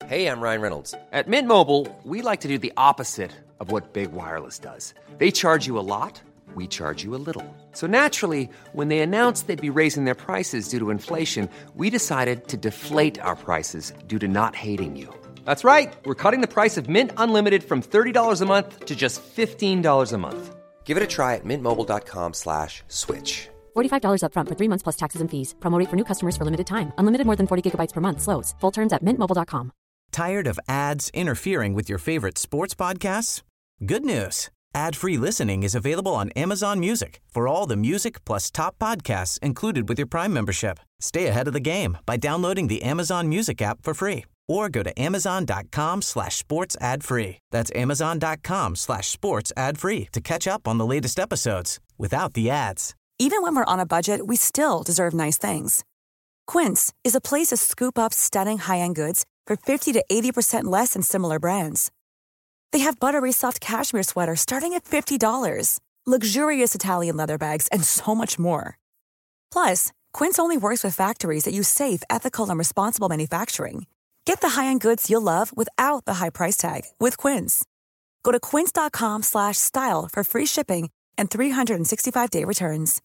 Hey, I'm Ryan Reynolds. At Mint Mobile, we like to do the opposite of what Big Wireless does. They charge you a lot, we charge you a little. So naturally, when they announced they'd be raising their prices due to inflation, we decided to deflate our prices due to not hating you. That's right. We're cutting the price of Mint Unlimited from $30 a month to just $15 a month. Give it a try at mintmobile.com/switch. $45 up front for 3 months plus taxes and fees. Promo rate for new customers for limited time. Unlimited more than 40 gigabytes per month. Slows full terms at mintmobile.com. Tired of ads interfering with your favorite sports podcasts? Good news. Ad-free listening is available on Amazon Music for all the music plus top podcasts included with your Prime membership. Stay ahead of the game by downloading the Amazon Music app for free or go to amazon.com/sports ad free. That's amazon.com/sports ad free to catch up on the latest episodes without the ads. Even when we're on a budget, we still deserve nice things. Quince is a place to scoop up stunning high-end goods for 50 to 80% less than similar brands. They have buttery soft cashmere sweaters starting at $50, luxurious Italian leather bags, and so much more. Plus, Quince only works with factories that use safe, ethical, and responsible manufacturing. Get the high-end goods you'll love without the high price tag with Quince. Go to quince.com/style for free shipping and 365-day returns.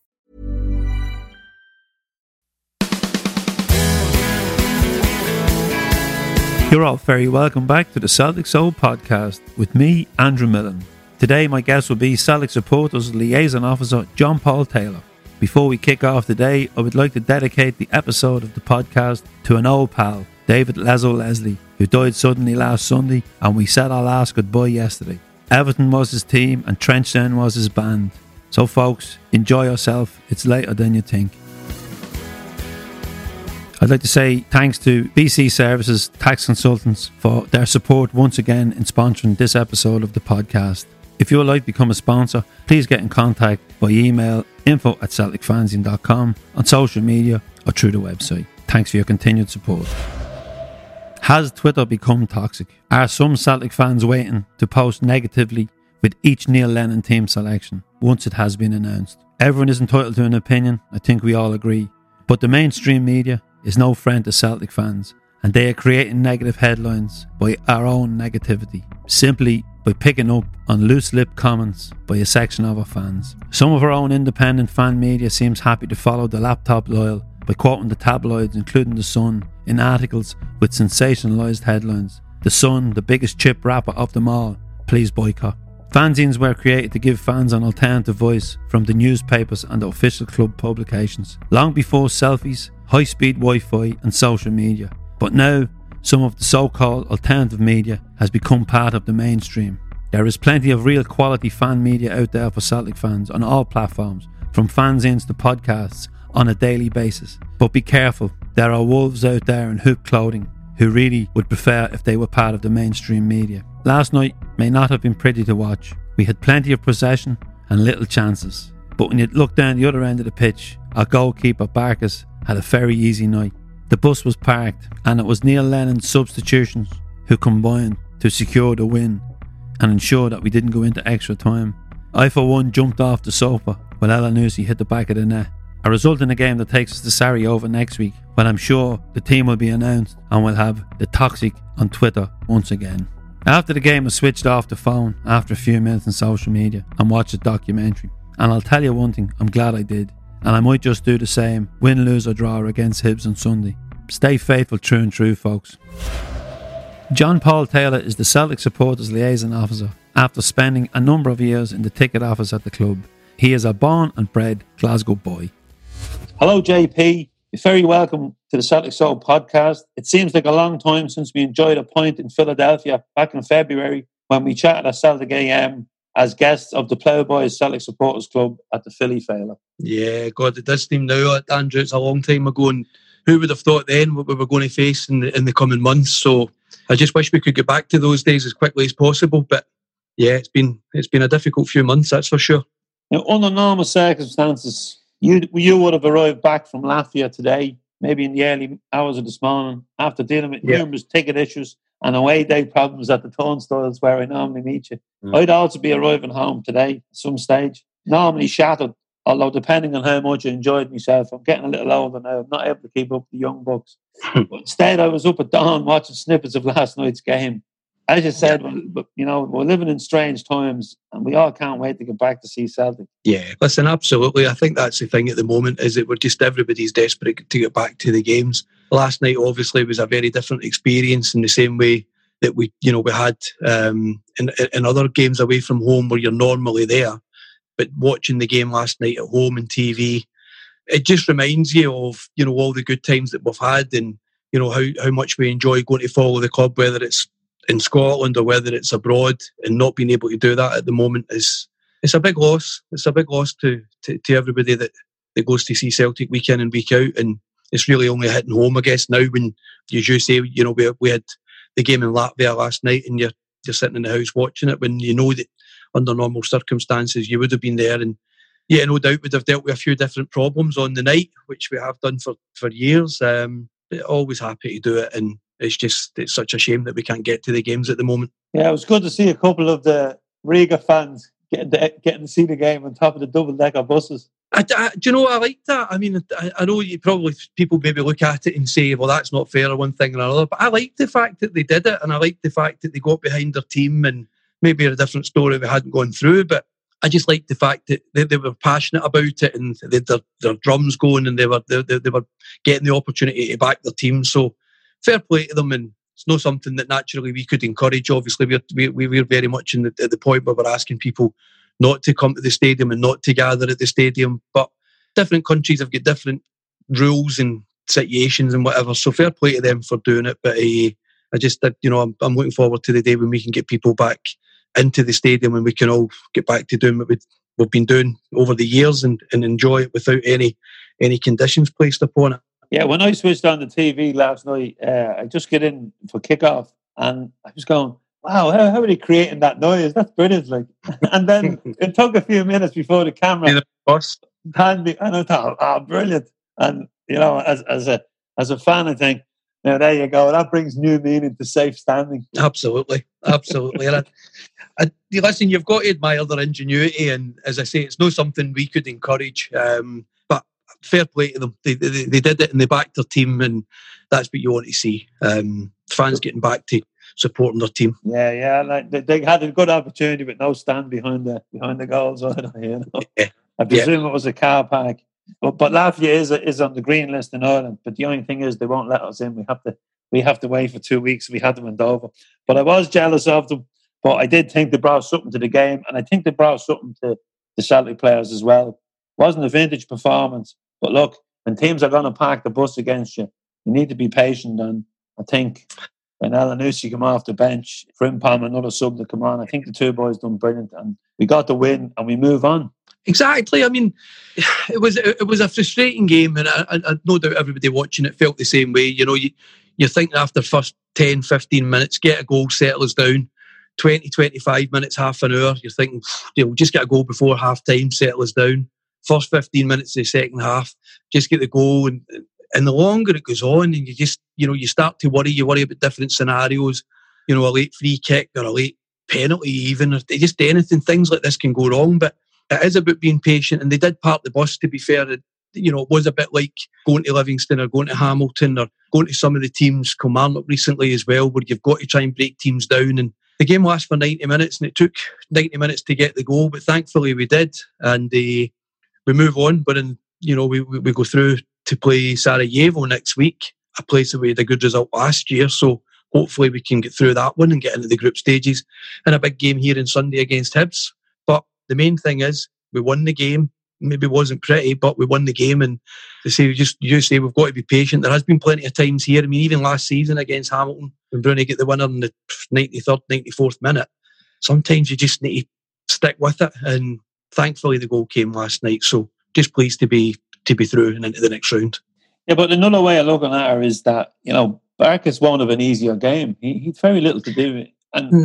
You're all very welcome back to the Celtic Soul podcast with me, Andrew Millen. Today my guest will be Celtic Supporters Liaison Officer John Paul Taylor. Before we kick off today, I would like to dedicate the episode of the podcast to an old pal, David Lezo Leslie, who died suddenly last Sunday, and we said our last goodbye yesterday. Everton was his team and Trenchtown was his band. So folks, enjoy yourself, it's later than you think. I'd like to say thanks to BC Services Tax Consultants for their support once again in sponsoring this episode of the podcast. If you would like to become a sponsor, please get in contact by email info@celticfanzine.com, on social media or through the website. Thanks for your continued support. Has Twitter become toxic? Are some Celtic fans waiting to post negatively with each Neil Lennon team selection once it has been announced? Everyone is entitled to an opinion, I think we all agree. But the mainstream media is no friend to Celtic fans, and they are creating negative headlines by our own negativity, simply by picking up on loose-lipped comments by a section of our fans. Some of our own independent fan media seems happy to follow the laptop loyal by quoting the tabloids, including The Sun, in articles with sensationalised headlines. The Sun, the biggest chip rapper of them all, please boycott. Fanzines were created to give fans an alternative voice from the newspapers and the official club publications, long before selfies, high-speed Wi-Fi and social media. But now, some of the so-called alternative media has become part of the mainstream. There is plenty of real quality fan media out there for Celtic fans on all platforms, from fanzines to podcasts, on a daily basis. But be careful, there are wolves out there in hoop clothing who really would prefer if they were part of the mainstream media. Last night may not have been pretty to watch. We had plenty of possession and little chances. But when you look down the other end of the pitch, our goalkeeper Barkas had a very easy night. The bus was parked and it was Neil Lennon's substitutions who combined to secure the win and ensure that we didn't go into extra time. I for one jumped off the sofa while Elanusi hit the back of the net. A result in a game that takes us to Sarajevo next week, when I'm sure the team will be announced and we'll have the toxic on Twitter once again. After the game I switched off the phone after a few minutes on social media and watched a documentary. And I'll tell you one thing, I'm glad I did. And I might just do the same, win, lose or draw against Hibs on Sunday. Stay faithful through and through, folks. John Paul Taylor is the Celtic Supporters Liaison Officer after spending a number of years in the ticket office at the club. He is a born and bred Glasgow boy. Hello JP, you're very welcome to the Celtic Soul podcast. It seems like a long time since we enjoyed a pint in Philadelphia back in February when we chatted at Celtic AM as guests of the Ploughboys Celtic Supporters Club at the Philly Failer. Yeah, God, it does seem now, Andrew, it's a long time ago, and who would have thought then what we were going to face in the coming months? So I just wish we could get back to those days as quickly as possible. But yeah, it's been a difficult few months, that's for sure. Now, under normal circumstances, you would have arrived back from Latvia today, maybe in the early hours of this morning, after dealing with numerous ticket issues and away day problems at the turnstiles where I normally meet you. I'd also be arriving home today at some stage, normally shattered Although depending on how much I enjoyed myself, I'm getting a little older now. I'm not able to keep up with the young bucks. But instead, I was up at dawn watching snippets of last night's game. As you said, we're living in strange times, and we all can't wait to get back to see Celtic. Yeah, listen, absolutely. I think that's the thing at the moment, is that we're just, everybody's desperate to get back to the games. Last night, obviously, was a very different experience in the same way that we had in other games away from home where you're normally there. But watching the game last night at home on TV, it just reminds you of, all the good times that we've had, and, how much we enjoy going to follow the club, whether it's in Scotland or whether it's abroad, and not being able to do that at the moment it's a big loss. It's a big loss to everybody that goes to see Celtic week in and week out, and it's really only hitting home, I guess, now when, as you say, we had the game in Latvia last night, and you're sitting in the house watching it, when you know that under normal circumstances you would have been there, and yeah, no doubt would have dealt with a few different problems on the night, which we have done for years. But always happy to do it, and it's such a shame that we can't get to the games at the moment. Yeah, it was good to see a couple of the Riga fans getting to see the game on top of the double-decker buses. Do you know, I like that. I mean, I know people maybe look at it and say, well, that's not fair or one thing or another, but I like the fact that they did it, and I like the fact that they got behind their team, and maybe a different story we hadn't gone through, but I just liked the fact that they were passionate about it, and they had their drums going, and they were getting the opportunity to back their team. So fair play to them, and it's not something that naturally we could encourage. Obviously, we're very much at the point where we're asking people not to come to the stadium and not to gather at the stadium. But different countries have got different rules and situations and whatever. So fair play to them for doing it. But I'm looking forward to the day when we can get people back into the stadium and we can all get back to doing what we've been doing over the years and enjoy it without any conditions placed upon it. Yeah, when I switched on the TV last night, I just get in for kickoff, and I was going, wow, how are they creating that noise? That's brilliant. Like, and then it took a few minutes before the camera panned me, and I thought, oh, brilliant. And, as a fan, I think, now there you go. That brings new meaning to safe standing. Absolutely. And listen, you've got to admire their ingenuity, and as I say, it's not something we could encourage. But fair play to them. They did it, and they backed their team, and that's what you want to see. Fans getting back to supporting their team. Yeah. Like they had a good opportunity, but no stand behind the goals. Yeah. I presume it was a car park. But Latvia is on the green list in Ireland. But the only thing is, they won't let us in. We have to wait for 2 weeks. We had them in Dover. But I was jealous of them. But I did think they brought something to the game, and I think they brought something to the Celtic players as well. It wasn't a vintage performance, but look, when teams are going to park the bus against you, you need to be patient. And I think when Elanusi came off the bench, Frimpong, another sub to come on, I think the two boys done brilliant, and we got the win, and we move on. Exactly. I mean, it was a frustrating game, and I no doubt everybody watching it felt the same way. You're thinking after first 10, 15 minutes, get a goal, settle us down. 20, 25 minutes, half an hour, you're thinking, just get a goal before half time, settle us down. First 15 minutes of the second half, just get the goal. And the longer it goes on, and you just, you start to worry. You worry about different scenarios, a late free kick or a late penalty even, or just anything. Things like this can go wrong, but it is about being patient. And they did park the bus, to be fair. It was a bit like going to Livingston or going to Hamilton or going to some of the teams, Kilmarnock recently as well, where you've got to try and break teams down. And the game lasts for 90 minutes, and it took 90 minutes to get the goal, but thankfully we did, and we move on. But we go through to play Sarajevo next week, a place that we had a good result last year, so hopefully we can get through that one and get into the group stages. And a big game here on Sunday against Hibs. But the main thing is, we won the game. Maybe it wasn't pretty, but we won the game. And you say we've got to be patient. There has been plenty of times here. I mean, even last season against Hamilton, when Bruni get the winner in the 93rd, 94th minute, sometimes you just need to stick with it. And thankfully the goal came last night. So just pleased to be through and into the next round. Yeah, but another way of looking at her is that, Barkas won't have an easier game. He'd very little to do with it.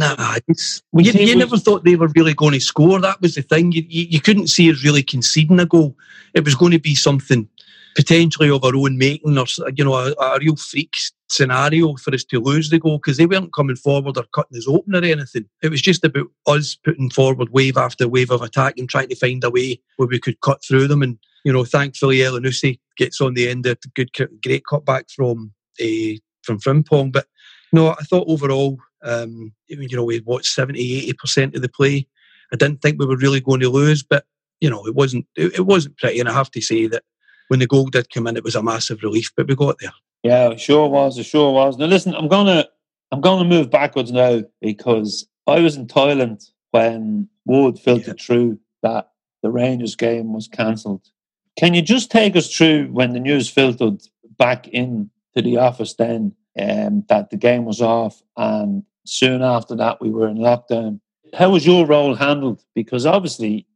You never thought they were really going to score. That was the thing. You couldn't see us really conceding a goal. It was going to be something potentially of our own making, or a real freak scenario for us to lose the goal, because they weren't coming forward or cutting us open or anything. It was just about us putting forward wave after wave of attack and trying to find a way where we could cut through them. And thankfully Elyounoussi gets on the end of a great cutback from Frimpong. But I thought overall, we watched 70-80% of the play. I didn't think we were really going to lose, but it wasn't pretty. And I have to say that when the goal did come in, it was a massive relief, but we got there. Yeah, it sure was. Now listen, I'm gonna move backwards now, because I was in Thailand when word filtered through that the Rangers game was cancelled. Can you just take us through when the news filtered back into the office then, that the game was off, and soon after that we were in lockdown? How was your role handled? Because obviously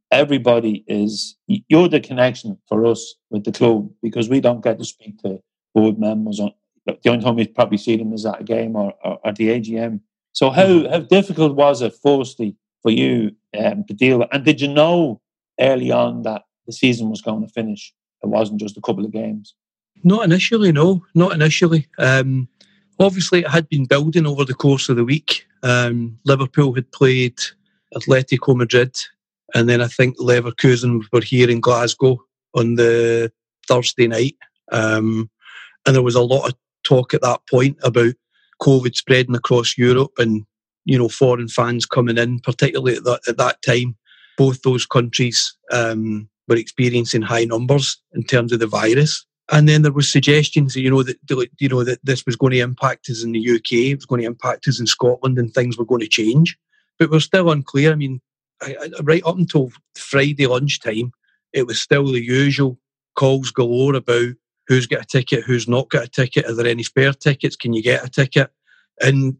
you're the connection for us with the club, because we don't get to speak to board members. The only time we probably see them is at a game or the AGM. So how difficult was it, firstly, for you to deal with? And did you know early on that the season was going to finish? It wasn't just a couple of games. Not initially, no. Not initially. Obviously, it had been building over the course of the week. Liverpool had played Atletico Madrid, and then I think Leverkusen were here in Glasgow on the Thursday night. And there was a lot of talk at that point about COVID spreading across Europe and, foreign fans coming in, particularly at that time. Both those countries were experiencing high numbers in terms of the virus. And then there were suggestions, that this was going to impact us in the UK, it was going to impact us in Scotland, and things were going to change. But we're still unclear. I mean, right up until Friday lunchtime, it was still the usual calls galore about who's got a ticket, who's not got a ticket, are there any spare tickets, can you get a ticket? And,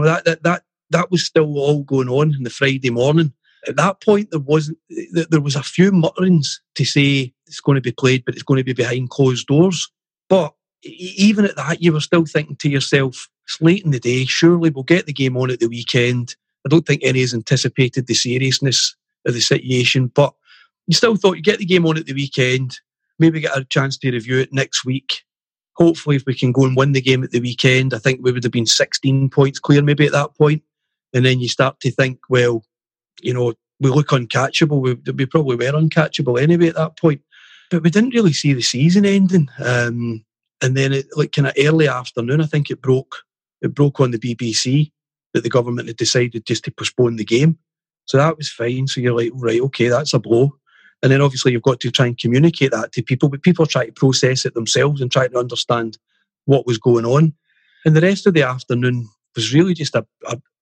that was still all going on in the Friday morning. At that point, there was a few mutterings to say it's going to be played, but it's going to be behind closed doors. But even at that, you were still thinking to yourself, it's late in the day, surely we'll get the game on at the weekend. I don't think any has anticipated the seriousness of the situation, but you still thought you get the game on at the weekend, maybe get a chance to review it next week. Hopefully, if we can go and win the game at the weekend, I think we would have been 16 points clear maybe at that point. And then you start to think, well, we look uncatchable. We probably were uncatchable anyway at that point. But we didn't really see the season ending. And then kind of early afternoon, I think it broke on the BBC that the government had decided just to postpone the game. So that was fine. So you're like, right, okay, that's a blow. And then obviously you've got to try and communicate that to people, but people try to process it themselves and try to understand what was going on. And the rest of the afternoon was really just it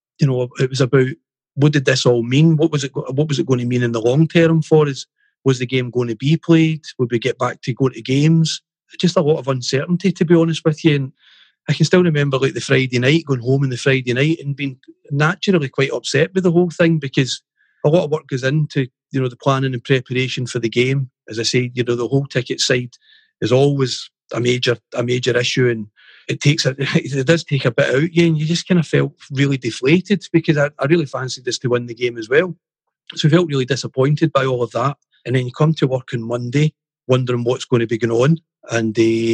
was about, what did this all mean? What was it going to mean in the long term for us? Was the game going to be played? Would we get back to going to games? Just a lot of uncertainty, to be honest with you. And I can still remember the Friday night, going home on the Friday night and being naturally quite upset with the whole thing, because a lot of work goes into, the planning and preparation for the game. As I say, the whole ticket side is always a major issue, and it does take a bit out of you, and you just kind of felt really deflated, because I really fancied us to win the game as well. So I felt really disappointed by all of that. And then you come to work on Monday wondering what's going to be going on. And,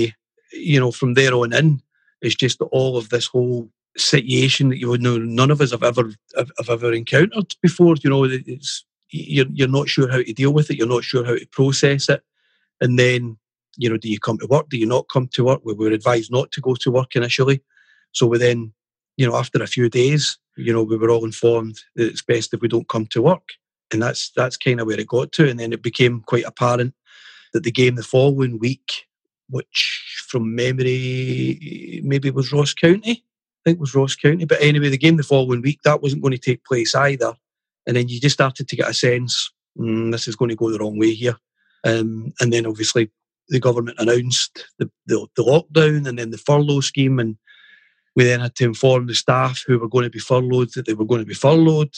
from there on in, it's just all of this whole situation that none of us have ever encountered before. You're not sure how to deal with it. You're not sure how to process it. And then, do you come to work? Do you not come to work? We were advised not to go to work initially. So we then, after a few days, we were all informed that it's best if we don't come to work. And that's kind of where it got to. And then it became quite apparent that the game the following week, which from memory maybe was Ross County. I think it was Ross County. But anyway, the game the following week, that wasn't going to take place either. And then you just started to get a sense, this is going to go the wrong way here. And then obviously the government announced the lockdown and then the furlough scheme. And we then had to inform the staff who were going to be furloughed that they were going to be furloughed.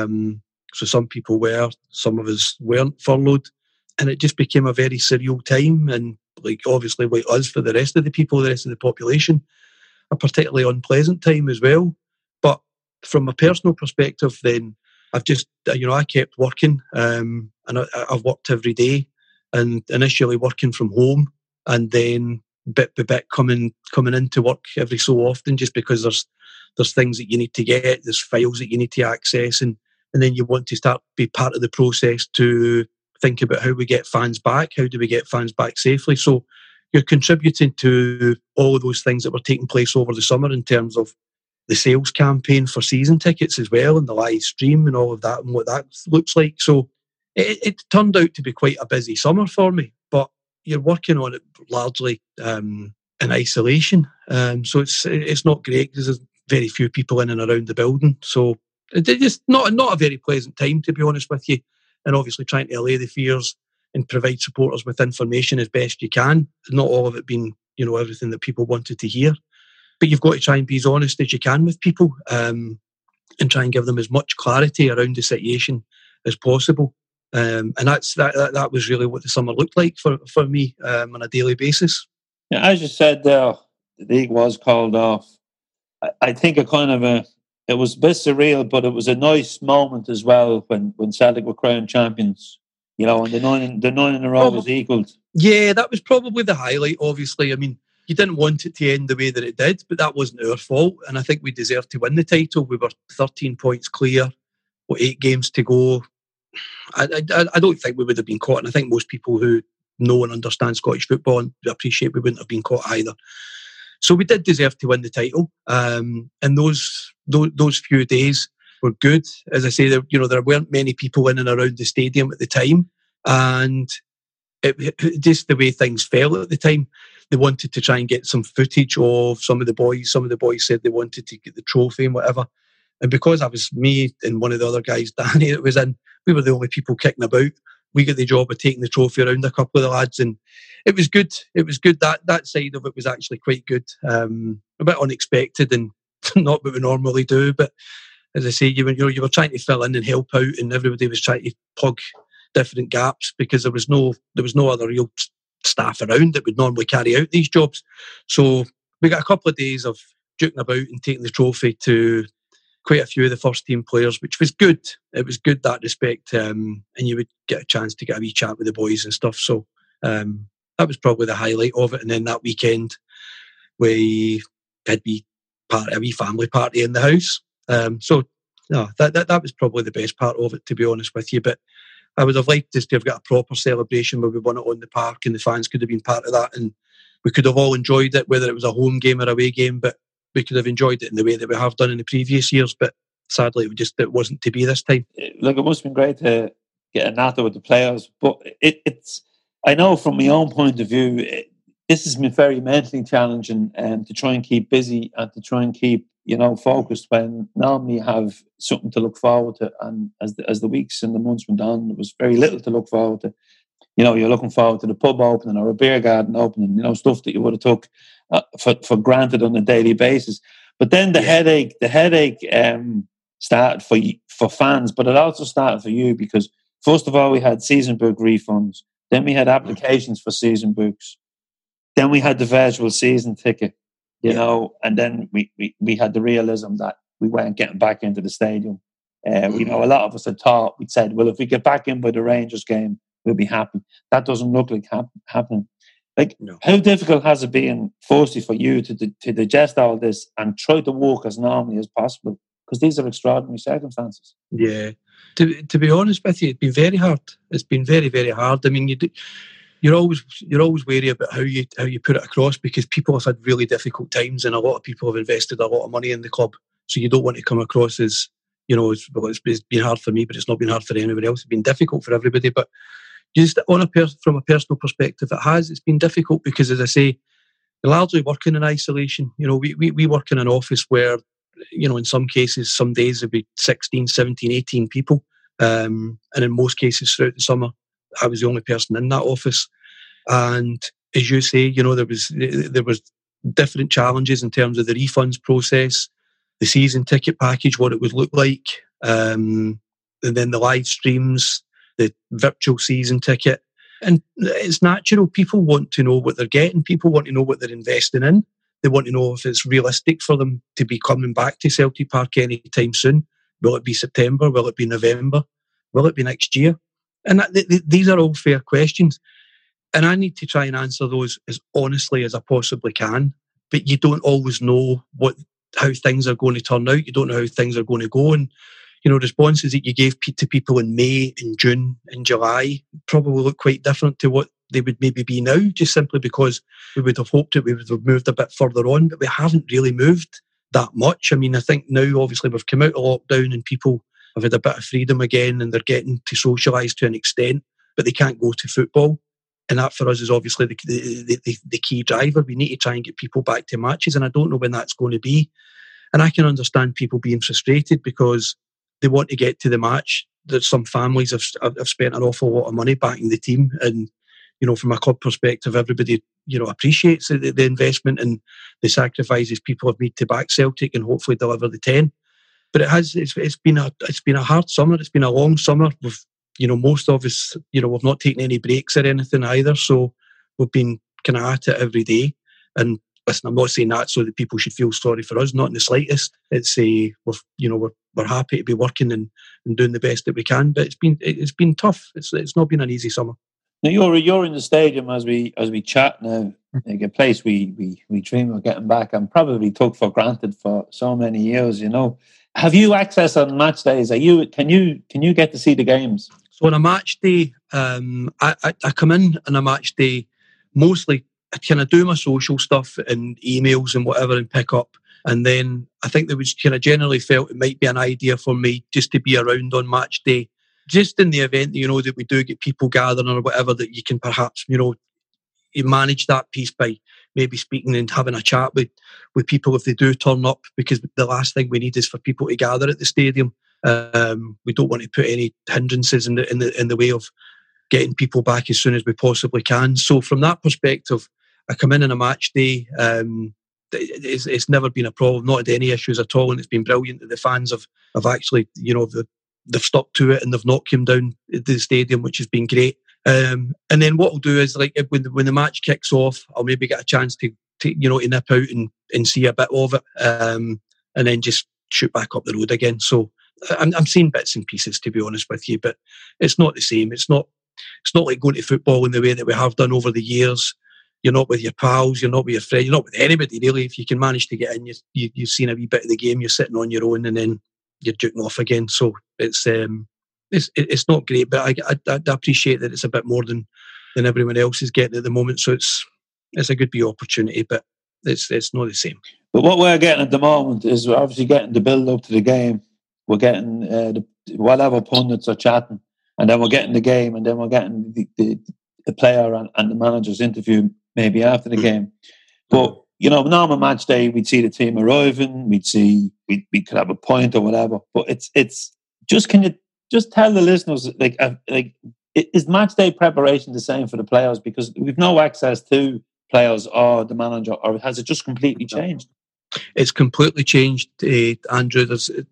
So some people were, some of us weren't furloughed. And it just became a very surreal time. And obviously like us, for the rest of the people, the rest of the population, a particularly unpleasant time as well. But from a personal perspective, then I've just, I kept working, and I've worked every day, and initially working from home, and then bit by bit coming into work every so often, just because there's things that you need to get, there's files that you need to access, and then you want to start be part of the process to think about how we get fans back, how do we get fans back safely. So you're contributing to all of those things that were taking place over the summer in terms of the sales campaign for season tickets as well, and the live stream and all of that, and what that looks like. So it turned out to be quite a busy summer for me, but you're working on it largely in isolation. So it's not great because there's very few people in and around the building. So it's just not a very pleasant time, to be honest with you. And obviously trying to allay the fears and provide supporters with information as best you can. Not all of it being, everything that people wanted to hear. But you've got to try and be as honest as you can with people, and try and give them as much clarity around the situation as possible. And that was really what the summer looked like for me on a daily basis. Yeah, as you said there, the league was called off. I think it was a bit surreal, but it was a nice moment as well when Celtic were crowned champions. And the nine in a row was equalled. Yeah, that was probably the highlight. Obviously, I mean, you didn't want it to end the way that it did, but that wasn't our fault, and I think we deserved to win the title. We were 13 points clear, 8 games to go. I don't think we would have been caught, and I think most people who know and understand Scottish football and appreciate we wouldn't have been caught either. So we did deserve to win the title, and those few days were good. As I say, there weren't many people in and around the stadium at the time, and it just the way things fell at the time. They wanted to try and get some footage of some of the boys. Some of the boys said they wanted to get the trophy and whatever. And because I was me and one of the other guys, Danny, that was in, we were the only people kicking about. We got the job of taking the trophy around a couple of the lads, and it was good. It was good. That side of it was actually quite good. A bit unexpected and not what we normally do. But as I say, you were trying to fill in and help out, and everybody was trying to plug different gaps because there was no other real staff around that would normally carry out these jobs. So we got a couple of days of duking about and taking the trophy to quite a few of the first team players, which was good. It was good, that respect, and you would get a chance to get a wee chat with the boys and stuff. So that was probably the highlight of it. And then that weekend we had a wee family party in the house. So no, that was probably the best part of it, to be honest with you. But I would have liked us to have got a proper celebration where we won it on the park and the fans could have been part of that, and we could have all enjoyed it, whether it was a home game or away game, but we could have enjoyed it in the way that we have done in the previous years. But sadly, it wasn't to be this time. Look, it must have been great to get a natter with the players, but it's I know from my own point of view, this has been very mentally challenging, to try and keep busy and to try and keep focused when normally you have something to look forward to. And as the weeks and the months went on, there was very little to look forward to. You're looking forward to the pub opening or a beer garden opening, stuff that you would have took for granted on a daily basis. But then the headache started for fans, but it also started for you because first of all, we had season book refunds. Then we had applications for season books. Then we had the virtual season ticket. And then we had the realism that we weren't getting back into the stadium. A lot of us had thought, we'd said, well, if we get back in by the Rangers game, we'll be happy. That doesn't look like happening. How difficult has it been, firstly, for you to digest all this and try to work as normally as possible? Because these are extraordinary circumstances. Yeah. To be honest with you, it's been very hard. It's been very, very hard. I mean, you're always wary about how you put it across because people have had really difficult times and a lot of people have invested a lot of money in the club. So you don't want to come across as, it's been hard for me, but it's not been hard for anybody else. It's been difficult for everybody. But just from a personal perspective, it's been difficult because, as I say, we're largely working in isolation. We work in an office where, in some cases, some days it'd be 16, 17, 18 people. And in most cases throughout the summer, I was the only person in that office. And as you say, there was different challenges in terms of the refunds process, the season ticket package, what it would look like, and then the live streams, the virtual season ticket. And it's natural. People want to know what they're getting. People want to know what they're investing in. They want to know if it's realistic for them to be coming back to Celtic Park anytime soon. Will it be September? Will it be November? Will it be next year? And these are all fair questions. And I need to try and answer those as honestly as I possibly can. But you don't always know how things are going to turn out. You don't know how things are going to go. And, responses that you gave to people in May, in June, in July probably look quite different to what they would maybe be now, just simply because we would have hoped that we would have moved a bit further on, but we haven't really moved that much. I mean, I think now, obviously, we've come out of lockdown and people have had a bit of freedom again and they're getting to socialise to an extent, but they can't go to football. And that for us is obviously the key driver. We need to try and get people back to matches, and I don't know when that's going to be. And I can understand people being frustrated because they want to get to the match. There's some families have spent an awful lot of money backing the team, and from a club perspective, everybody appreciates the investment and the sacrifices people have made to back Celtic and hopefully deliver the 10. But it's been a hard summer. It's been a long summer. Most of us, we've not taken any breaks or anything either. So we've been kind of at it every day. And listen, I'm not saying that so that people should feel sorry for us, not in the slightest. It's we're happy to be working and doing the best that we can. But it's been tough. It's not been an easy summer. Now you're in the stadium as we chat now. Like a place we dream of getting back and probably took for granted for so many years. Have you access on match days? Can you get to see the games? So on a match day, I come in on a match day. Mostly, I kind of do my social stuff and emails and whatever and pick up. And then I think there was kind of generally felt it might be an idea for me just to be around on match day, just in the event that we do get people gathering or whatever, that you can perhaps you manage that piece by maybe speaking and having a chat with people if they do turn up, because the last thing we need is for people to gather at the stadium. We don't want to put any hindrances in the way of getting people back as soon as we possibly can. So from that perspective, I come in on a match day. It's never been a problem, not had any issues at all, and it's been brilliant that the fans have actually, they've stuck to it and they've not come down to the stadium, which has been great. And then what I'll do is, like, when the match kicks off, I'll maybe get a chance to nip out and see a bit of it, and then just shoot back up the road again. So I'm seeing bits and pieces, to be honest with you, but it's not the same. It's not like going to football in the way that we have done over the years. You're not with your pals, you're not with your friends, you're not with anybody really. If you can manage to get in, you've seen a wee bit of the game, you're sitting on your own, and then you're juking off again. So it's not great, but I appreciate that it's a bit more than everyone else is getting at the moment. So it's a good wee opportunity, but it's not the same. But what we're getting at the moment is we're obviously getting the build up to the game. We're getting whatever pundits are chatting, and then we're getting the game, and then we're getting the player and the manager's interview maybe after the game. But normal match day, we'd see the team arriving, we could have a point or whatever. But it's just, can you just tell the listeners, like is match day preparation the same for the players? Because we've no access to players or the manager, or has it just completely changed? It's completely changed, Andrew.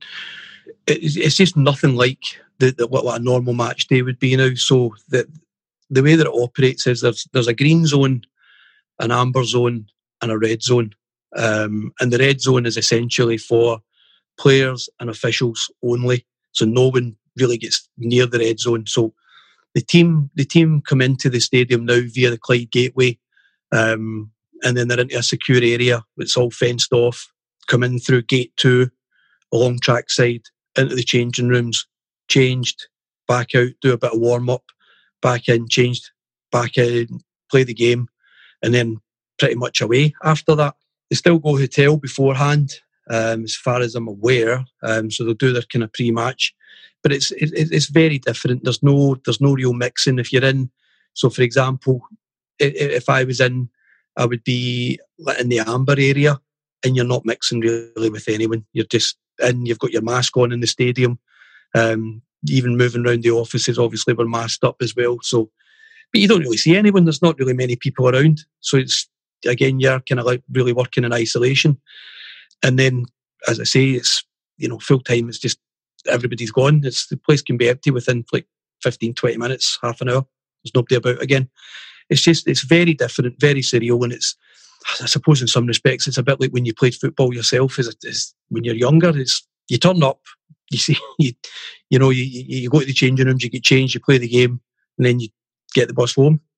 It's just nothing like what a normal match day would be now. So the way that it operates is there's a green zone, an amber zone, and a red zone. And the red zone is essentially for players and officials only. So no one really gets near the red zone. So the team come into the stadium now via the Clyde Gateway, and then they're into a secure area. It's all fenced off. Come in through gate 2, along trackside, into the changing rooms, changed, back out, do a bit of warm up, back in, changed, back in, play the game, and then pretty much away after that. They still go hotel beforehand, as far as I'm aware. So they'll do their kind of pre-match, but it's very different. There's no real mixing. If you're in, so for example, if I was in, I would be in the amber area, and you're not mixing really with anyone. You're just in. You've got your mask on in the stadium. Even moving around the offices, obviously we're masked up as well. So, but you don't really see anyone. There's not really many people around. So it's, again, you're kind of like really working in isolation. And then, as I say, it's, full time. It's just everybody's gone. The place can be empty within like 15, 20 minutes, half an hour. There's nobody about again. It's very different, very surreal, and it's, I suppose in some respects, it's a bit like when you played football yourself. Is when you're younger, you turn up, you see, you go to the changing rooms, you get changed, you play the game, and then you get the bus home.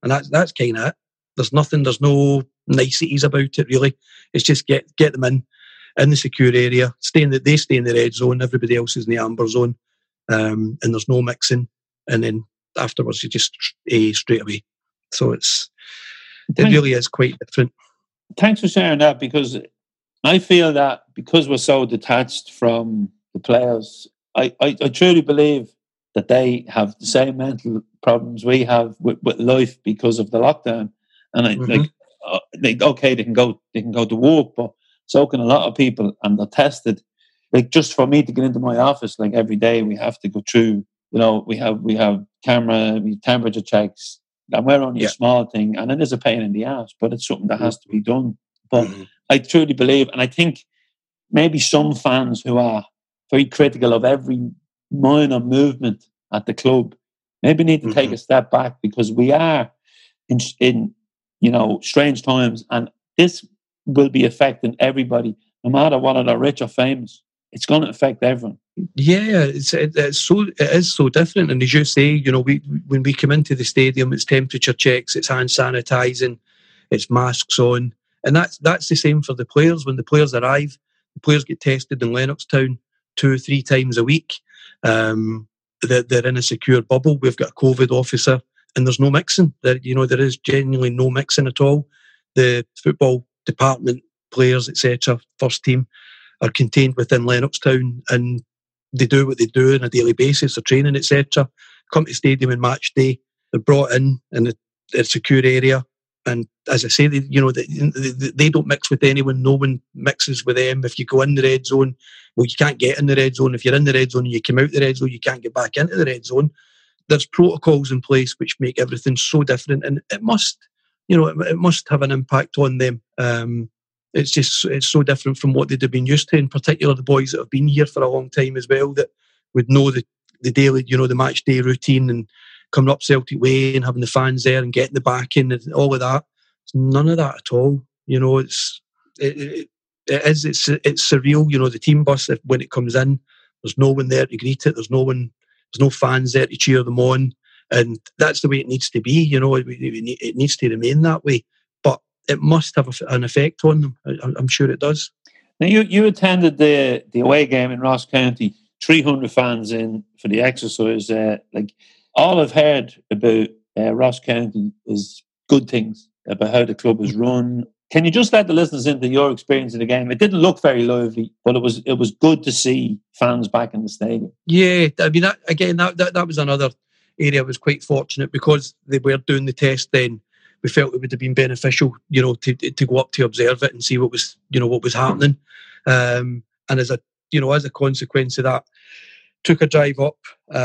and that's kind of it. There's no niceties about it really. It's just get them in the secure area, they stay in the red zone, everybody else is in the amber zone, and there's no mixing, and then afterwards you just straight away. So it really is quite different. Thanks for sharing that, because I feel that because we're so detached from the players, I truly believe that they have the same mental problems we have with life because of the lockdown. And okay, they can go to work, but so can a lot of people, and they're tested. Like, just for me to get into my office, like every day we have to go through, we have camera, we have temperature checks, and we're only a small thing, and it is a pain in the ass, but it's something that has to be done. But I truly believe, and I think maybe some fans who are very critical of every minor movement at the club maybe need to take a step back, because we are in strange times, and this will be affecting everybody, no matter whether they're rich or famous. It's going to affect everyone. Yeah, it is so different. And as you say, when we come into the stadium, it's temperature checks, it's hand sanitising, it's masks on, and that's the same for the players. When the players arrive, the players get tested in Lennoxtown 2 or 3 times a week. They're in a secure bubble. We've got a COVID officer, and there's no mixing. There is genuinely no mixing at all. The football department, players, etc., first team, are contained within Lennoxtown, and they do what they do on a daily basis, their training, etc. Come to the stadium on match day, they're brought in a secure area, and as I say, they don't mix with anyone, no one mixes with them. If you go in the red zone, well, you can't get in the red zone. If you're in the red zone and you come out the red zone, you can't get back into the red zone. There's protocols in place which make everything so different, and it must have an impact on them. It's so different from what they'd have been used to, in particular the boys that have been here for a long time as well, that would know the daily, the match day routine, and coming up Celtic Way and having the fans there and getting the backing and all of that. It's none of that at all. It's surreal. The team bus, when it comes in, there's no one there to greet it. There's no fans there to cheer them on, and that's the way it needs to be. It needs to remain that way. But it must have an effect on them. I'm sure it does. Now, you attended the away game in Ross County, 300 fans in for the exercise. All I've heard about Ross County is good things about how the club is run. Can you just let the listeners into your experience of the game? It didn't look very lively, but it was good to see fans back in the stadium. Yeah, I mean, that was another area I was quite fortunate, because they were doing the test then. We felt it would have been beneficial, to go up to observe it and see what was happening. And as a consequence of that, took a drive up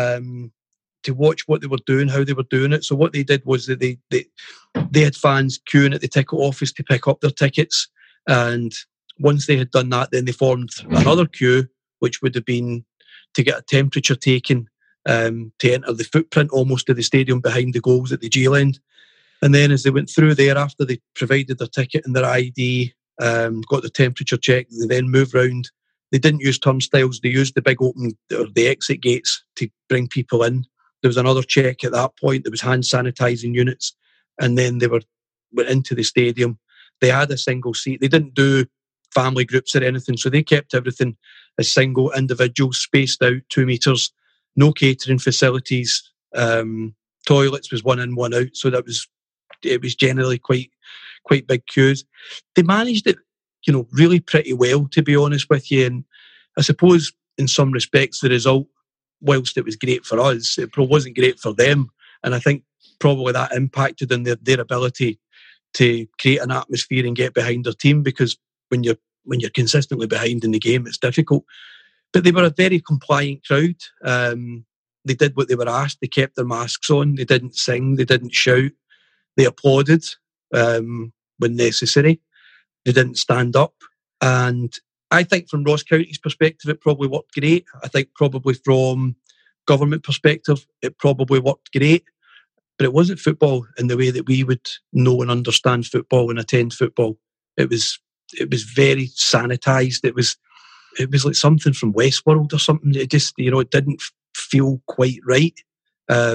to watch what they were doing, how they were doing it. So what they did was that they had fans queuing at the ticket office to pick up their tickets, and once they had done that, then they formed another queue, which would have been to get a temperature taken to enter the footprint almost of the stadium behind the goals at the jail end. And then as they went through there, after they provided their ticket and their ID, got the temperature check, they then moved round. They didn't use turnstiles, they used the big open, or the exit gates, to bring people in. There was another check at that point. There was hand sanitising units. And then they went into the stadium. They had a single seat. They didn't do family groups or anything, so they kept everything as single individuals, spaced out 2 metres, no catering facilities. Toilets was one in, one out, so it was generally quite big queues. They managed it, really pretty well, to be honest with you. And I suppose in some respects the result, whilst it was great for us, it wasn't great for them. And I think probably that impacted on their ability to create an atmosphere and get behind their team, because when you're consistently behind in the game, it's difficult. But they were a very compliant crowd. They did what they were asked. They kept their masks on. They didn't sing. They didn't shout. They applauded when necessary. They didn't stand up. And I think from Ross County's perspective, it probably worked great. I think probably from government perspective, it probably worked great. But it wasn't football in the way that we would know and understand football and attend football. It was very sanitised. It was like something from Westworld or something. It just, it didn't feel quite right.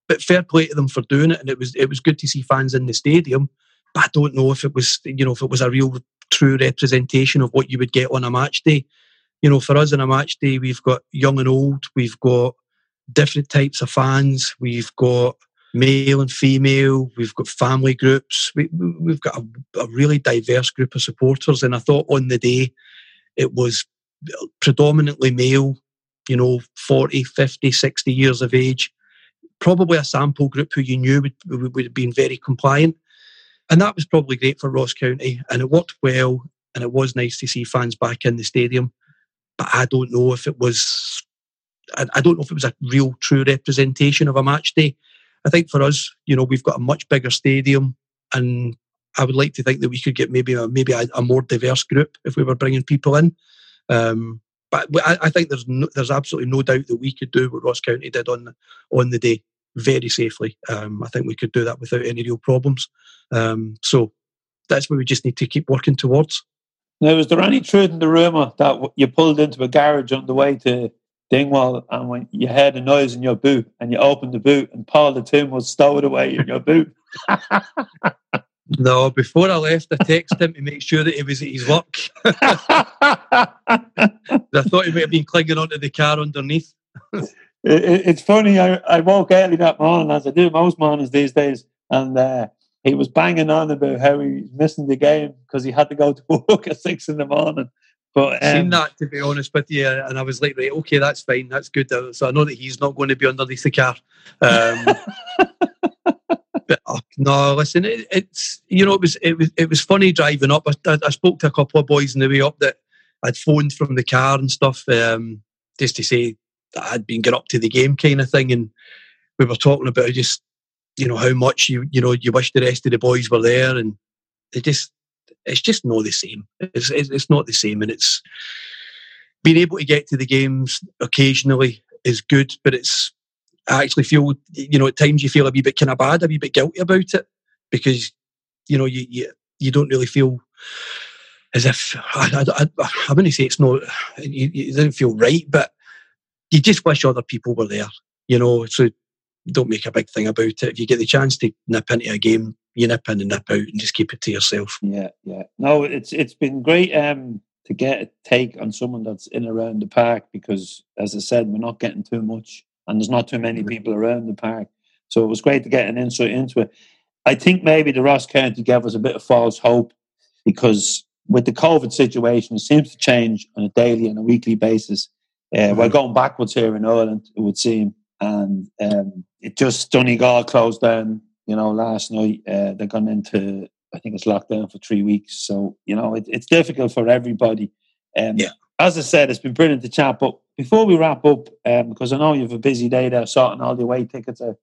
but fair play to them for doing it, and it was good to see fans in the stadium. But I don't know if it was, if it was a real true representation of what you would get on a match day. For us on a match day, we've got young and old, we've got different types of fans, we've got male and female, we've got family groups, we've got a really diverse group of supporters. And I thought on the day it was predominantly male, 40, 50, 60 years of age, probably a sample group who you knew would have been very compliant. And that was probably great for Ross County, and it worked well, and it was nice to see fans back in the stadium. But I don't know if it was a real true representation of a match day. I think for us, we've got a much bigger stadium, and I would like to think that we could get maybe a more diverse group if we were bringing people in. But I think there's absolutely no doubt that we could do what Ross County did on the day very safely. I think we could do that without any real problems. So that's what we just need to keep working towards. Now, was there any truth in the rumour that you pulled into a garage on the way to Dingwall, and when you heard a noise in your boot and you opened the boot and Paul the Tomb was stowed away in your boot? No, before I left, I texted him to make sure that he was at his work. I thought he might have been clinging onto the car underneath. It's funny, I woke early that morning, as I do most mornings these days, and he was banging on about how he was missing the game because he had to go to work at 6 a.m. But seen that, to be honest with you, and I was like, right, okay, that's fine, that's good. So I know that he's not going to be underneath the car. But no, listen, it was funny driving up. I spoke to a couple of boys on the way up that I'd phoned from the car and stuff, just to say that I'd been getting up to the game kind of thing, and we were talking about just how much you wish the rest of the boys were there, and it's just not the same. It's not the same, and it's being able to get to the games occasionally is good, but I actually feel, at times you feel a wee bit kind of bad, a wee bit guilty about it, because, you don't really feel as if, I wouldn't say it's not, you don't feel right, but you just wish other people were there, so don't make a big thing about it. If you get the chance to nip into a game, you nip in and nip out and just keep it to yourself. Yeah. No, it's been great to get a take on someone that's in and around the park, because, as I said, we're not getting too much and there's not too many people around the park. So it was great to get an insight into it. I think maybe the Ross County gave us a bit of false hope, because with the COVID situation, it seems to change on a daily and a weekly basis. We're going backwards here in Ireland, it would seem. And it just, Donegal closed down, last night. They're gone into, I think it's locked down for 3 weeks. So, it's difficult for everybody. As I said, it's been brilliant to chat. But before we wrap up, because I know you have a busy day there sorting all the away tickets out.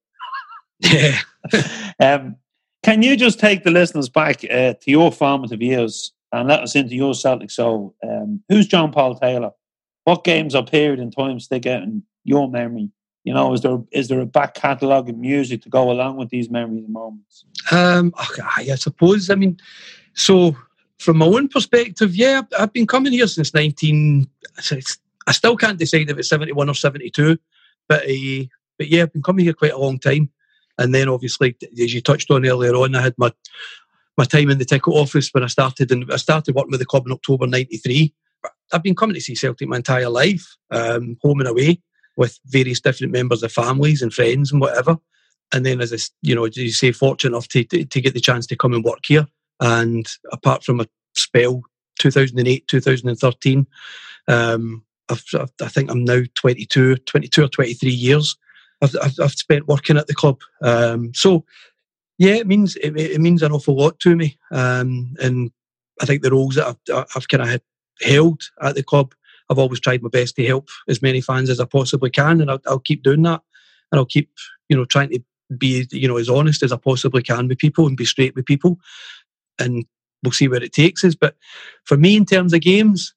Yeah. Can you just take the listeners back to your formative years and let us into your Celtic soul? Who's John Paul Taylor? What games or period in time stick out in your memory? Is there a back catalogue of music to go along with these memories and moments? I suppose. I mean, so from my own perspective, I've been coming here since I still can't decide if it's 71 or 72, but yeah, I've been coming here quite a long time. And then obviously, as you touched on earlier on, I had my time in the ticket office when I started working with the club in October 93. I've been coming to see Celtic my entire life, home and away, with various different members of families and friends and whatever. And then, as you say, fortunate enough to get the chance to come and work here. And apart from a spell, 2008, 2013, I think I'm now 22 or 23 years I've spent working at the club. So yeah, it means an awful lot to me. And I think the roles that I've kind of held at the club, I've always tried my best to help as many fans as I possibly can, and I'll keep doing that, and I'll keep trying to be as honest as I possibly can with people and be straight with people, and we'll see where it takes us. But for me, in terms of games,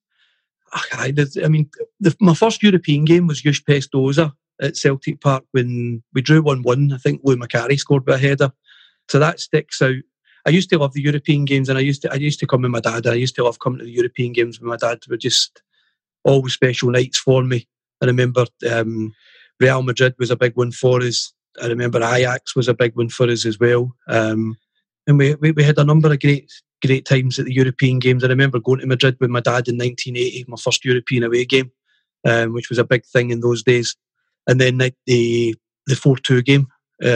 my first European game was Jush Pestosa at Celtic Park when we drew 1-1. I think Lou Macari scored by a header, so that sticks out. I used to love the European games, and I used to come with my dad. I used to love coming to the European games with my dad. They were just always special nights for me. I remember Real Madrid was a big one for us. I remember Ajax was a big one for us as well. And we had a number of great times at the European games. I remember going to Madrid with my dad in 1980, my first European away game, which was a big thing in those days. And then the 4-2 game,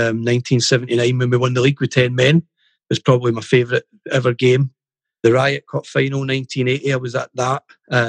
1979, when we won the league with 10 men, was probably my favourite ever game. The Riot Cup final, 1980, I was at that.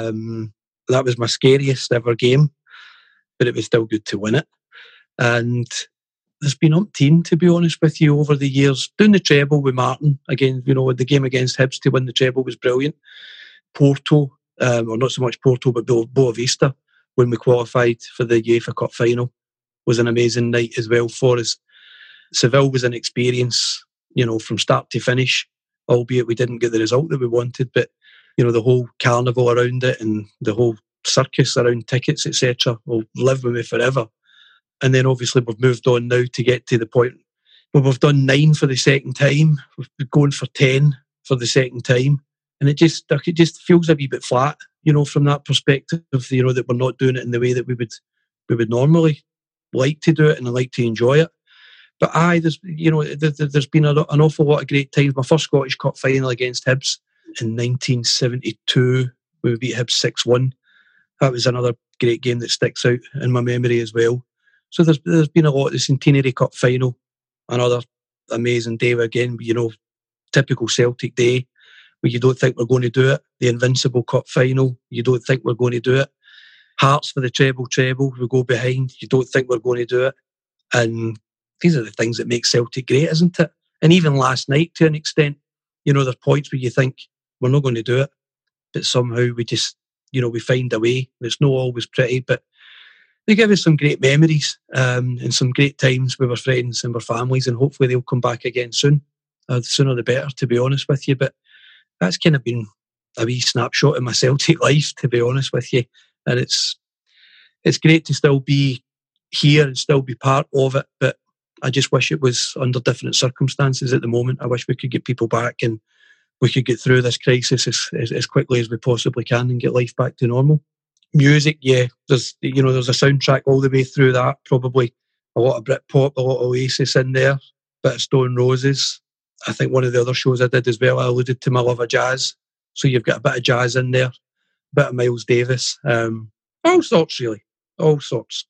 That was my scariest ever game, but it was still good to win it. And there's been umpteen, to be honest with you, over the years. Doing the treble with Martin, again, the game against Hibs to win the treble was brilliant. Porto, or not so much Porto, but Boa Vista, when we qualified for the UEFA Cup final, was an amazing night as well for us. Seville was an experience, from start to finish, albeit we didn't get the result that we wanted, but, the whole carnival around it and the whole circus around tickets, etc., will live with me forever. And then obviously we've moved on now to get to the point where we've done 9 for the second time. We've been going for 10 for the second time. And it just feels a wee bit flat, from that perspective, that we're not doing it in the way that we would normally like to do it and like to enjoy it. But there's been an awful lot of great times. My first Scottish Cup final against Hibs in 1972, we beat Hibs 6-1. That was another great game that sticks out in my memory as well. So there's been a lot. The Centenary Cup final, another amazing day again, typical Celtic day where you don't think we're going to do it. The Invincible Cup final, you don't think we're going to do it. Hearts for the treble, we go behind, you don't think we're going to do it. And these are the things that make Celtic great, isn't it? And even last night, to an extent, there's points where you think we're not going to do it, but somehow we just, we find a way. It's not always pretty, but they give us some great memories and some great times with our friends and our families, and hopefully they'll come back again soon. The sooner the better, to be honest with you. But that's kind of been a wee snapshot in my Celtic life, to be honest with you. And it's great to still be here and still be part of it, but I just wish it was under different circumstances at the moment. I wish we could get people back and we could get through this crisis as quickly as we possibly can and get life back to normal. Music, yeah, there's a soundtrack all the way through that. Probably a lot of Britpop, a lot of Oasis in there, bit of Stone Roses. I think one of the other shows I did as well, I alluded to my love of jazz. So you've got a bit of jazz in there, a bit of Miles Davis, all sorts really, all sorts.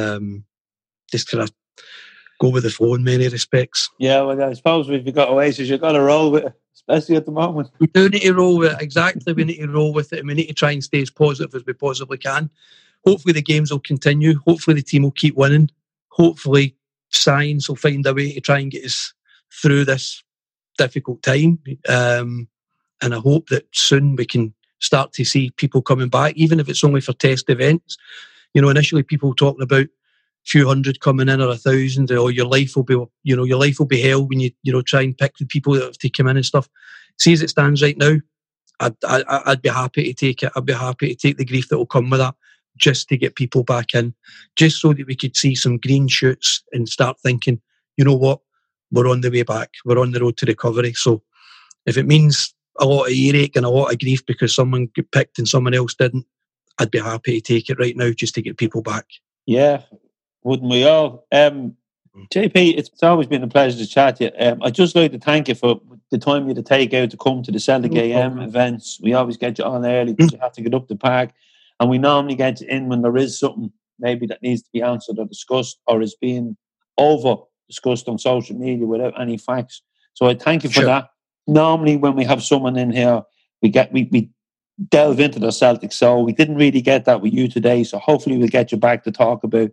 Just kind of go with the flow in many respects. Yeah, well, I suppose if you've got Oasis, you've got to roll with it, especially at the moment. We do need to roll with it, exactly. We need to roll with it, and we need to try and stay as positive as we possibly can. Hopefully the games will continue. Hopefully the team will keep winning. Hopefully science will find a way to try and get us through this difficult time. And I hope that soon we can start to see people coming back, even if it's only for test events. Initially people talking about few hundred coming in or 1,000, or your life will be hell when you try and pick the people that have to come in and stuff. See, as it stands right now, I'd be happy to take it. I'd be happy to take the grief that will come with that, just to get people back in, just so that we could see some green shoots and start thinking, you know what, we're on the way back. We're on the road to recovery. So if it means a lot of earache and a lot of grief because someone got picked and someone else didn't, I'd be happy to take it right now just to get people back. Yeah. Wouldn't we all? JP, it's always been a pleasure to chat to you. I'd just like to thank you for the time you to take out to come to the Celtic AM events. We always get you on early because you have to get up the park. And we normally get you in when there is something maybe that needs to be answered or discussed or is being over-discussed on social media without any facts. So I thank you for that. Normally when we have someone in here, we delve into the Celtic soul. We didn't really get that with you today, so hopefully we'll get you back to talk about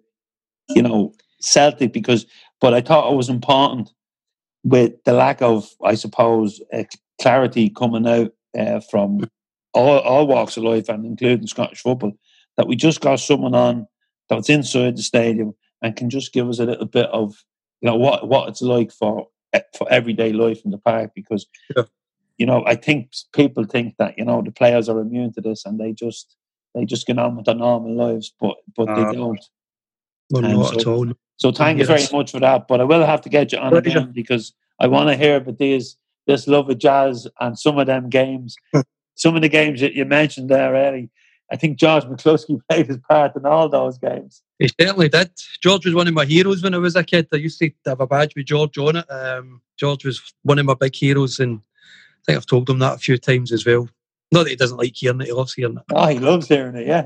Celtic, but I thought it was important with the lack of, I suppose, clarity coming out from all walks of life and including Scottish football, that we just got someone on that's inside the stadium and can just give us a little bit of what it's like for everyday life in the park, because I think people think that the players are immune to this and they just get on with their normal lives, but they don't. Well, not at all. So thank you very much for that. But I will have to get you on again because I want to hear about this love of jazz and some of them games. Some of the games that you mentioned there, Eddie, I think George McCluskey played his part in all those games. He certainly did. George was one of my heroes when I was a kid. I used to have a badge with George on it. George was one of my big heroes, and I think I've told him that a few times as well. Not that he doesn't like hearing it, he loves hearing it. Oh, he loves hearing it, yeah.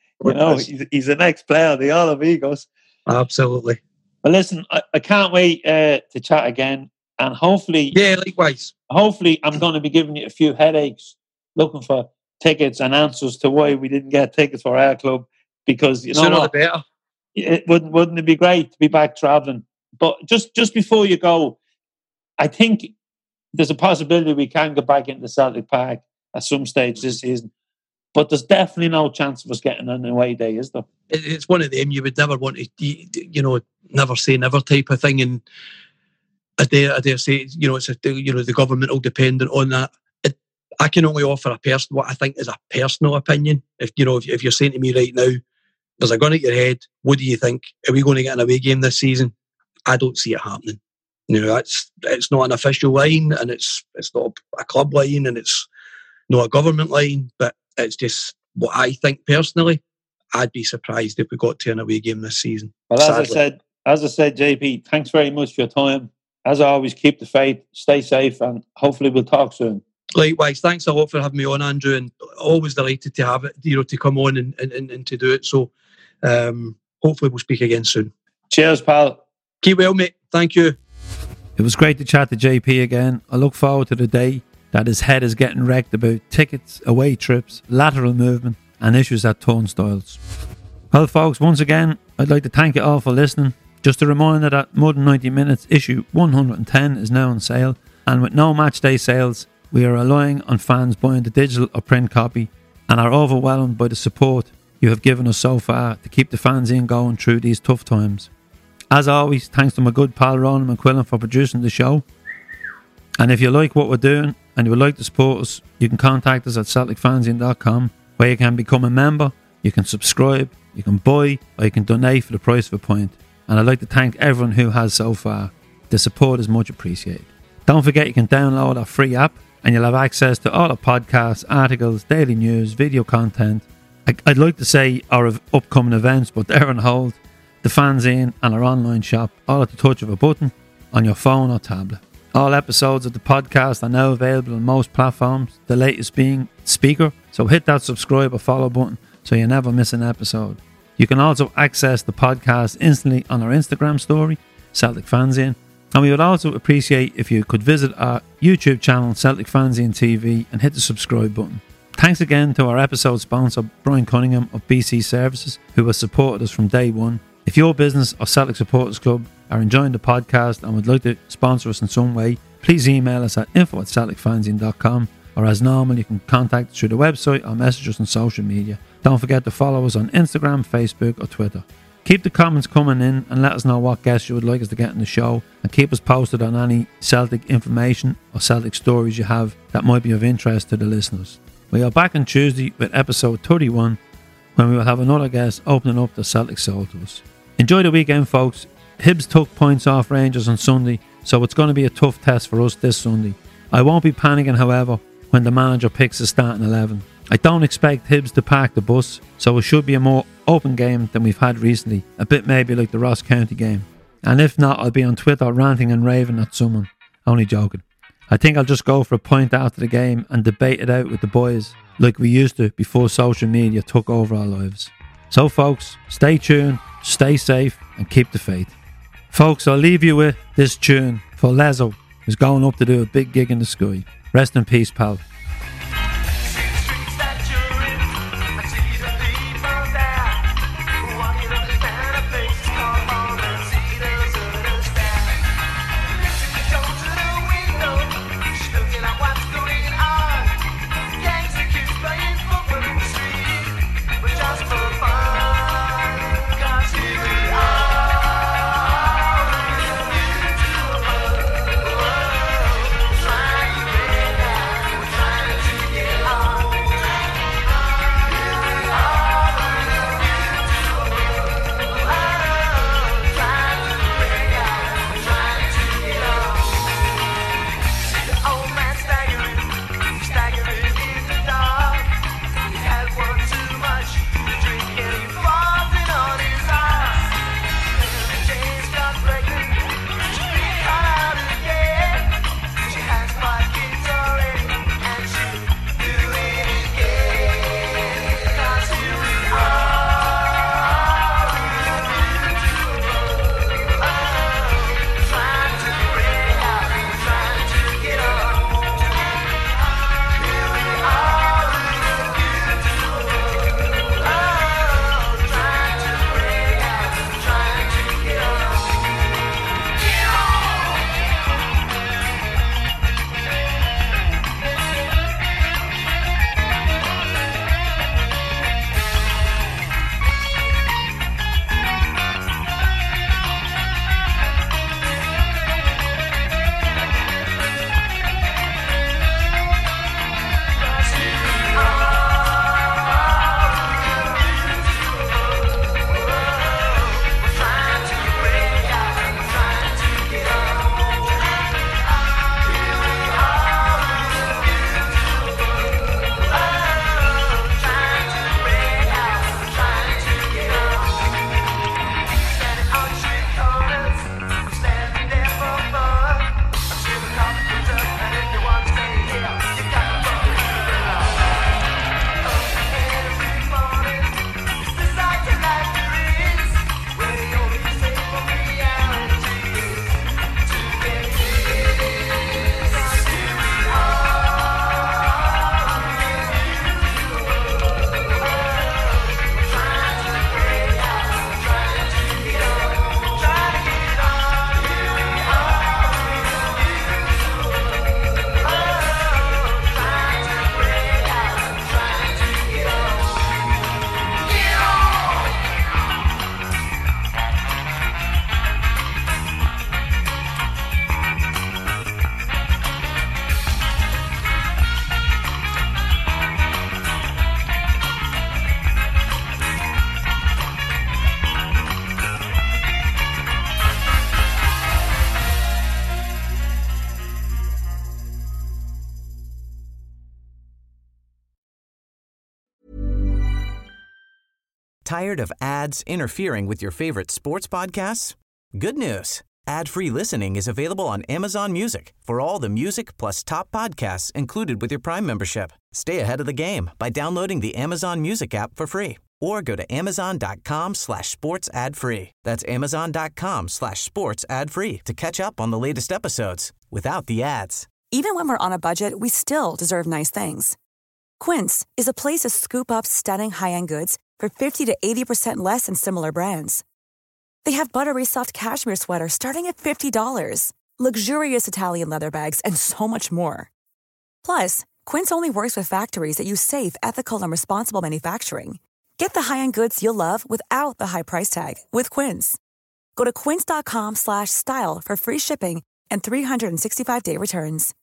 He's an ex-player. They all have egos. Absolutely. Well, listen, I can't wait to chat again. And hopefully... Yeah, likewise. Hopefully, I'm going to be giving you a few headaches looking for tickets and answers to why we didn't get tickets for our club. Because, you know Sooner what? the better. Wouldn't it be great to be back travelling? But just before you go, I think there's a possibility we can go back into Celtic Park at some stage this season. But there's definitely no chance of us getting an away day, is there? It's one of them you would never want to, never say never type of thing. And I dare say, it's the government will depend on that. I can only offer what I think is a personal opinion. If you're saying to me right now, there's a gun at your head, what do you think? Are we going to get an away game this season? I don't see it happening. It's not an official line, and it's not a club line, and it's not a government line, but it's just what I think personally. I'd be surprised if we got to an away game this season. Well, as I said, JP, thanks very much for your time. As always, keep the faith, stay safe, and hopefully we'll talk soon. Likewise, thanks a lot for having me on, Andrew, and always delighted to have it, to come on and to do it. So hopefully we'll speak again soon. Cheers, pal. Keep well, mate. Thank you. It was great to chat to JP again. I look forward to the day that his head is getting wrecked about tickets, away trips, lateral movement, and issues at Turnstiles. Well, folks, once again, I'd like to thank you all for listening. Just a reminder that More Than 90 Minutes issue 110 is now on sale, and with no match day sales, we are relying on fans buying the digital or print copy and are overwhelmed by the support you have given us so far to keep the fanzine going through these tough times. As always, thanks to my good pal Ronan McQuillan for producing the show. And if you like what we're doing and you would like to support us, you can contact us at CelticFanzine.com, where you can become a member, you can subscribe, you can buy, or you can donate for the price of a pint. And I'd like to thank everyone who has so far. The support is much appreciated. Don't forget you can download our free app, and you'll have access to all our podcasts, articles, daily news, video content. I'd like to say our upcoming events, but they're on hold. The fanzine and our online shop, all at the touch of a button on your phone or tablet. All episodes of the podcast are now available on most platforms, the latest being Speaker, so hit that subscribe or follow button so you never miss an episode. You can also access the podcast instantly on our Instagram story, Celtic Fanzine, and we would also appreciate if you could visit our YouTube channel, Celtic Fanzine TV, and hit the subscribe button. Thanks again to our episode sponsor, Brian Cunningham of BC Services, who has supported us from day one. If your business or Celtic Supporters Club are enjoying the podcast and would like to sponsor us in some way, please email us at info@celticfanzine.com, or as normal, you can contact us through the website or message us on social media. Don't forget to follow us on Instagram, Facebook or Twitter. Keep the comments coming in and let us know what guests you would like us to get in the show, and keep us posted on any Celtic information or Celtic stories you have that might be of interest to the listeners. We are back on Tuesday with episode 31, when we will have another guest opening up the Celtic soul to us. Enjoy the weekend, folks. Hibs took points off Rangers on Sunday, so it's going to be a tough test for us this Sunday. I won't be panicking, however, when the manager picks the starting 11. I don't expect Hibs to park the bus, so it should be a more open game than we've had recently, a bit maybe like the Ross County game. And if not, I'll be on Twitter ranting and raving at someone. Only joking. I think I'll just go for a pint after the game and debate it out with the boys like we used to before social media took over our lives. So folks, stay tuned, stay safe and keep the faith. Folks, I'll leave you with this tune for Lezo, who's going up to do a big gig in the sky. Rest in peace, pal. Tired of ads interfering with your favorite sports podcasts? Good news. Ad-free listening is available on Amazon Music for all the music plus top podcasts included with your Prime membership. Stay ahead of the game by downloading the Amazon Music app for free or go to amazon.com/sports ad free. That's amazon.com/sports ad free to catch up on the latest episodes without the ads. Even when we're on a budget, we still deserve nice things. Quince is a place to scoop up stunning high-end goods for 50 to 80% less than similar brands. They have buttery soft cashmere sweaters starting at $50, luxurious Italian leather bags, and so much more. Plus, Quince only works with factories that use safe, ethical, and responsible manufacturing. Get the high-end goods you'll love without the high price tag with Quince. Go to quince.com/style for free shipping and 365-day returns.